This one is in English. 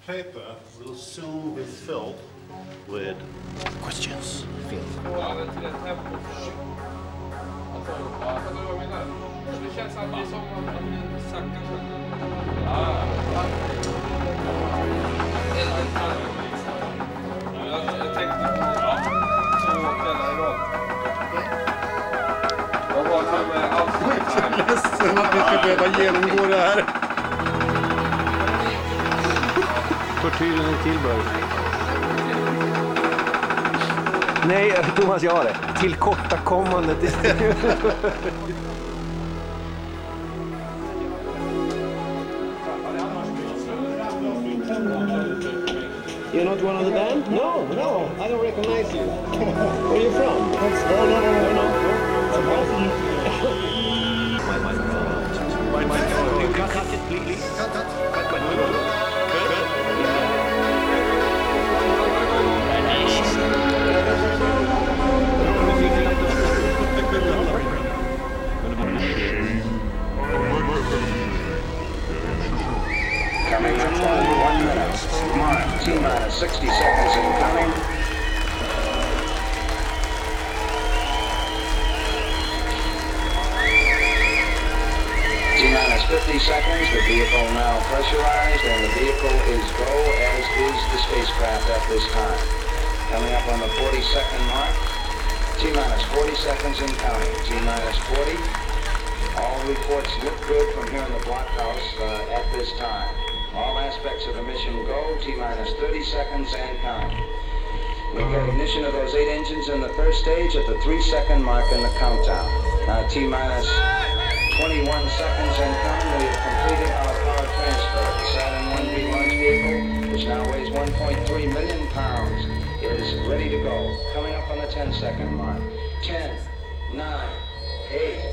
paper will soon be filled with questions. Ja, men till ett tempo. Alltså, ja, vad jag menar. Det känns alltid som att man sackar sen. Ja, jag tänkte på 2 kvällar i rad. Jag var här med allt. Jag är ledsen att vi ska behöva genomgå det här. Tortyren är tillbörd. Nej, Thomas, jag har det. Tillkortakommandet. You're not one of the band? No, I don't recognize you. Where are you from? Cut it, please. Coming up on 1 minute. Mark, T-minus 60 seconds and counting. T-minus 50 seconds. The vehicle now pressurized, and the vehicle is go, as is the spacecraft at this time. Coming up on the 40-second mark. T-minus 40 seconds and counting. T-minus 40. All reports look good from here in the blockhouse at this time. All aspects of the mission go, T-minus 30 seconds and counting. We've got ignition of those 8 engines in the first stage at the 3-second mark in the countdown. Now T-minus 21 seconds and counting. We have completed our power transfer. The Saturn 1B launch vehicle, which now weighs 1.3 million pounds, is ready to go. Coming up on the 10-second mark. 10, 9, 8,